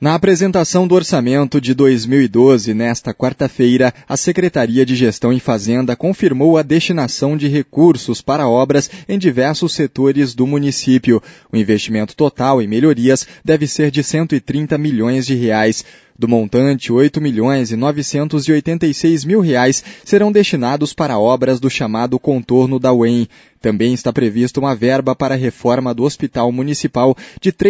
Na apresentação do orçamento de 2012, nesta quarta-feira, a Secretaria de Gestão e Fazenda confirmou a destinação de recursos para obras em diversos setores do município. O investimento total em melhorias deve ser de R$ 130 milhões. Do montante, R$ 8.986.000 serão destinados para obras do chamado contorno da UEM. Também está prevista uma verba para a reforma do Hospital Municipal de R$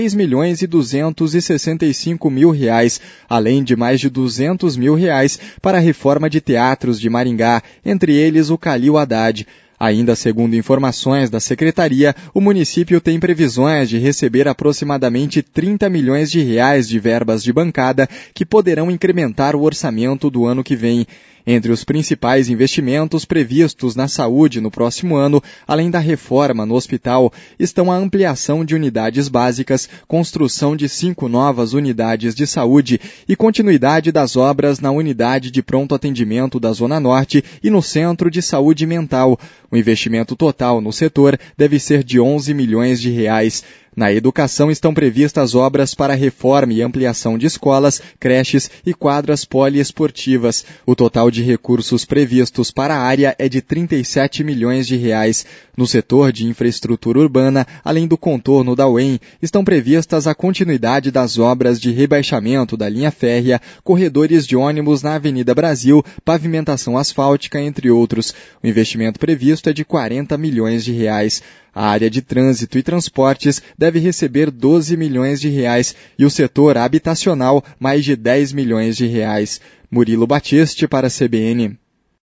3.265.000, além de mais de R$ 200.000 para a reforma de teatros de Maringá, entre eles o Calil Haddad. Ainda segundo informações da Secretaria, o município tem previsões de receber aproximadamente R$ 30 milhões de verbas de bancada que poderão incrementar o orçamento do ano que vem. Entre os principais investimentos previstos na saúde no próximo ano, além da reforma no hospital, estão a ampliação de unidades básicas, construção de 5 novas unidades de saúde e continuidade das obras na unidade de pronto atendimento da Zona Norte e no Centro de Saúde Mental. O investimento total no setor deve ser de R$ 11 milhões. Na educação estão previstas obras para reforma e ampliação de escolas, creches e quadras poliesportivas. O total de recursos previstos para a área é de R$ 37 milhões. No setor de infraestrutura urbana, além do contorno da UEM, estão previstas a continuidade das obras de rebaixamento da linha férrea, corredores de ônibus na Avenida Brasil, pavimentação asfáltica, entre outros. O investimento previsto é de R$ 40 milhões. A área de trânsito e transportes deve receber R$ 12 milhões e o setor habitacional mais de R$ 10 milhões. Murilo Batiste para a CBN.